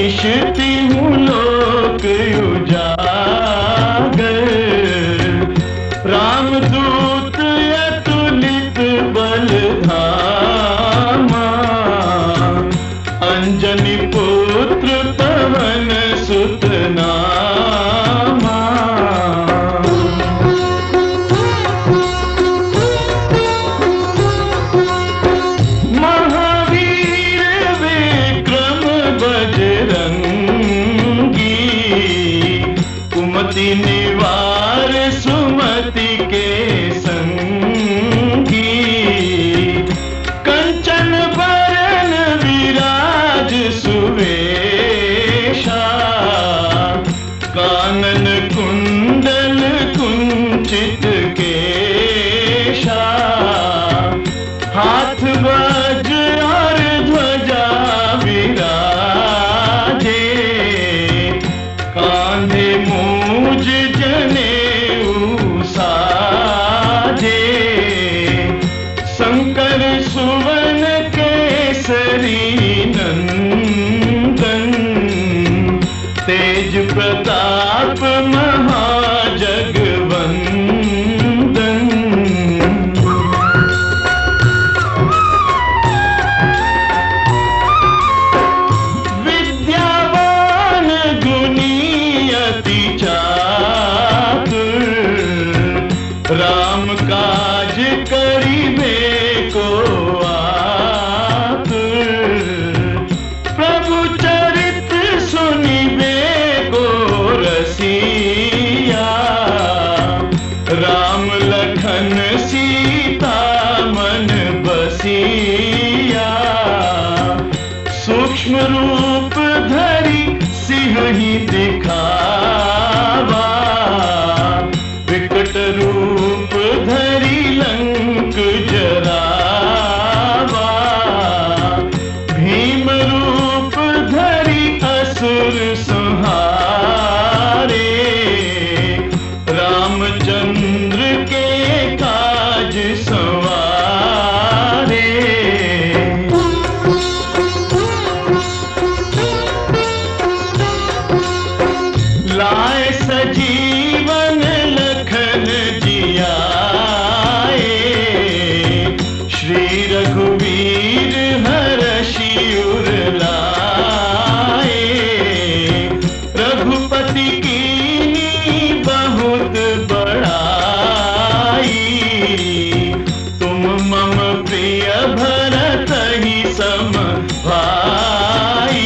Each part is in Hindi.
ईशति हूँ लोक उजागर। रामदूत अतुलित बल धामा, अंजनी पुत्र पवन सुत नामा। महावीर विक्रम बजरंगी, कुमति निवार सुमति के संगी। कंचन बरन विराज सुवेशा, कानन कुंडल कुंचित केशा। हाथ वज्र और ध्वजा विराजे, कांधे मूज जनेऊ साजे। शंकर सुवन केसरी नंदन, तेज प्रताप महाजगवंदन। विद्यावान गुणी अति चातुर, राम काज करिबे को आतुर। प्रभु चरित सुनिबे को रसिया, राम लखन सीता मन बसिया। सूक्ष्म रूप धरि सिंहि दिखावा, विकट रूप धरि लंक जरावा। भीम रूप धरि असुर संहारे, रामचंद्र के काज संवारे। लाए सजीवन लखन जियाए, श्री रघुवीर हरषि उर लाए। रघुपति कीन्ही बहुत बड़ाई, तुम मम प्रिय भरतहि सम भाई।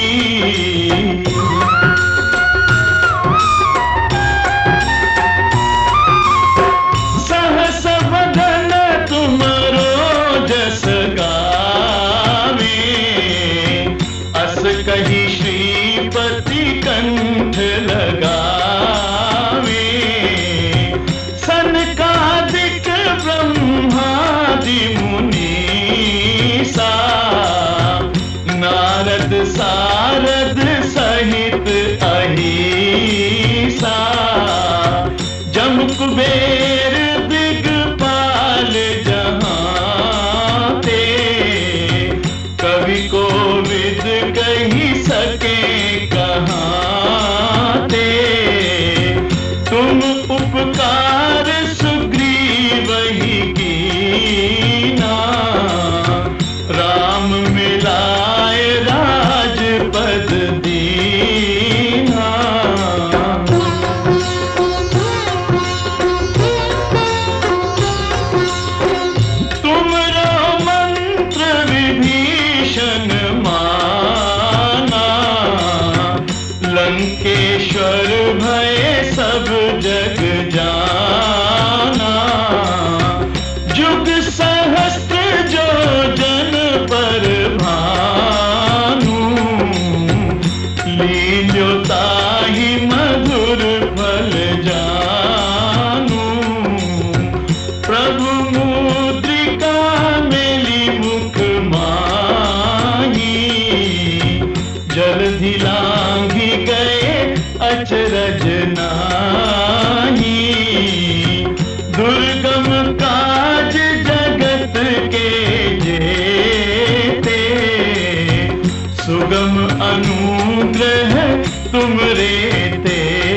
सहस बदन तुमरो जस गावे, अस कही श्रीपति कंठ लगावे। सनकादिक ब्रह्मादि मुनीसा, नारद सारद सहित अहीसा। जम कुबेर दिगपाल जहांते, कवि कोविद कही सके कहांते। तुम उपकार सुग्रीवहि कीना, राम मिलाए राजपद दीना। तुमरो मंत्र विभीषण माना, लंकेश्वर भय सब जग जाना। जुग सहस्त्र जो जन पर भानु, लील्यो ताहि मधुर फल जानू। प्रभु मुद्रिका मेली मुख माही, जलधि लांघि गए अचरज नाही। दुर्गम काज जगत के जेते, सुगम अनु अनुग्रह तुमरे ते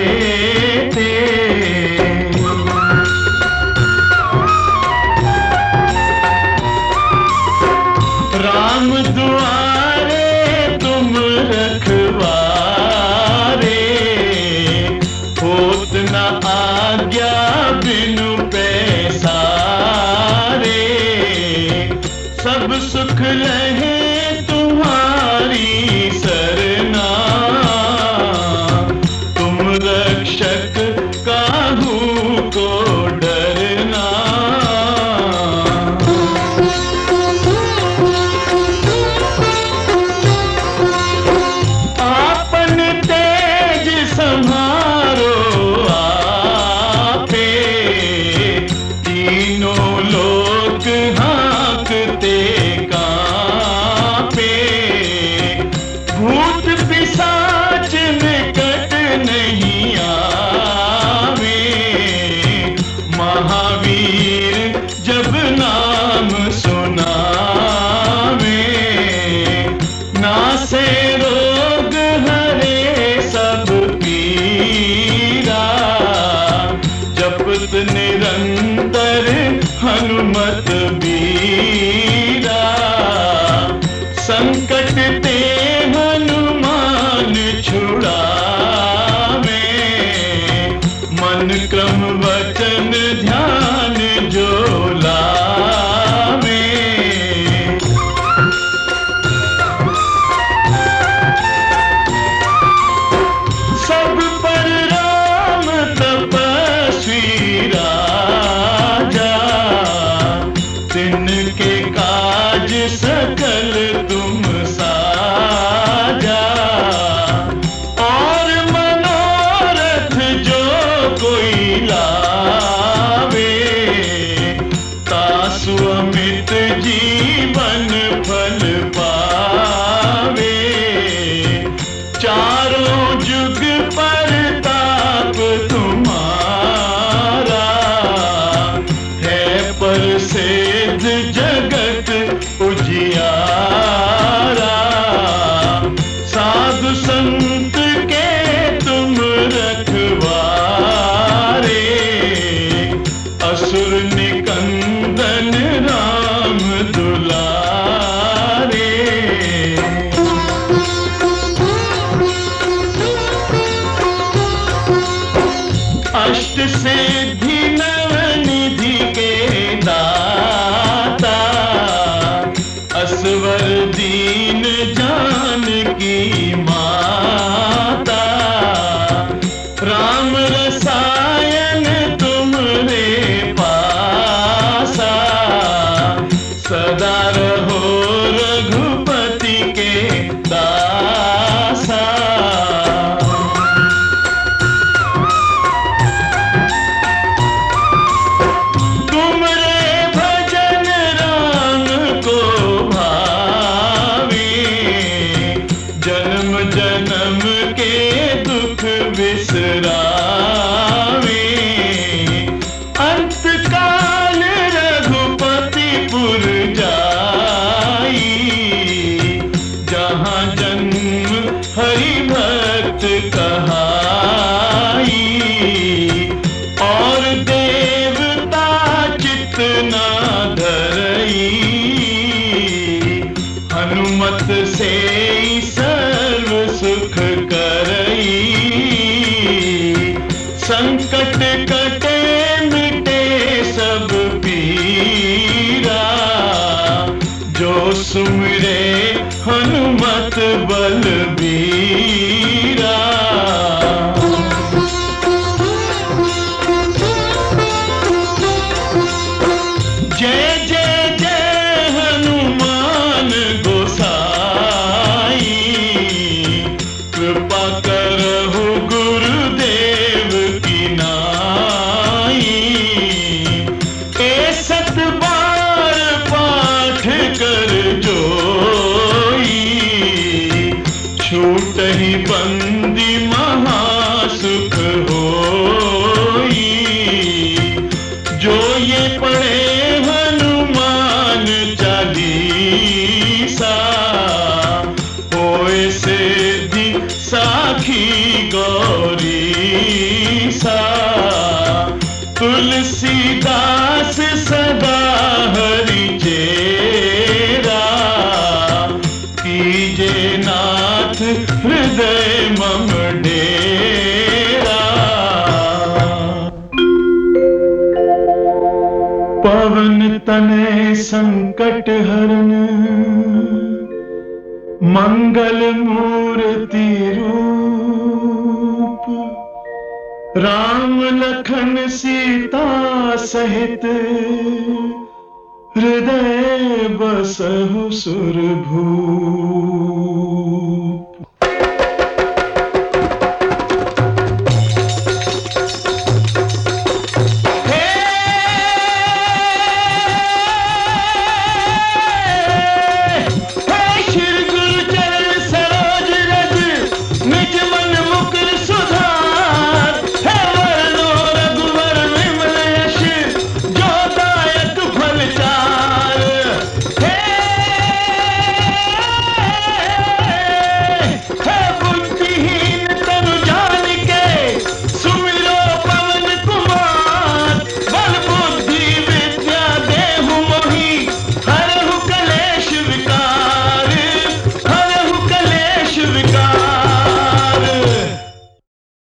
राम दुआरे तुम रखवारे, होत न आज्ञा बिनु पैसारे। सब सुख लहे तुम्हारी सरना, तुम रक्षक काहू को डरना। आपन तेज सम्हारो आपे, तीनों लोक हाँकते कांपे। भूत पिशाच निकट नहीं आवे, महावीर जब नाम सुनावे। नासे रोग हरे सब पीरा, जपत निरंतर हनुमत बीरा। संकट ते हनुमान छुड़ावे, मन क्रम वचन ध्यान जो लावे। सब पर राम तपस्वी राजा, तिनके काज सकल तुम साजा। और मनोरथ जो कोई लावे, तासु अमित जीवन फल पावे। चारों जुग परताप तुम्हारा, है प्रसिद्ध जगत उजियारा। साधु संत के तुम रखवारे, असुर निकंदन राम दुलारे। अष्ट सिद्धि नवनिधि के दाता, असवर दीन जानकी माता। राम रसायन तुमरे पासा, सदा रहो रघुपति के दासा। तुमरे भजन राम को भावे, जन्म जन्म के दुख बिसरावे। अंत काल रघुपति पुर जाई, जहाँ जन्म हरि भक्त कहाई। और देवता चित ना धरई, हनुमत से सर्व सुख करई। संकट कटे मिटे सब पीरा, जो सुमिरे हनुमत बलबीरा। जय जय जय हनुमान गोसाई, कृपा करहु गुरुदेव की नाई। ए सत बार पाठ कर जोई, छूटहि बंदी महासुख होई। जो ये पढ़े हनुमान चालीसा, होए सिद्धि मम डेरा। पवन तनय संकट हरन, मंगल मूर्ति रूप, राम लखन सीता सहित, हृदय बसहु सुरभूप।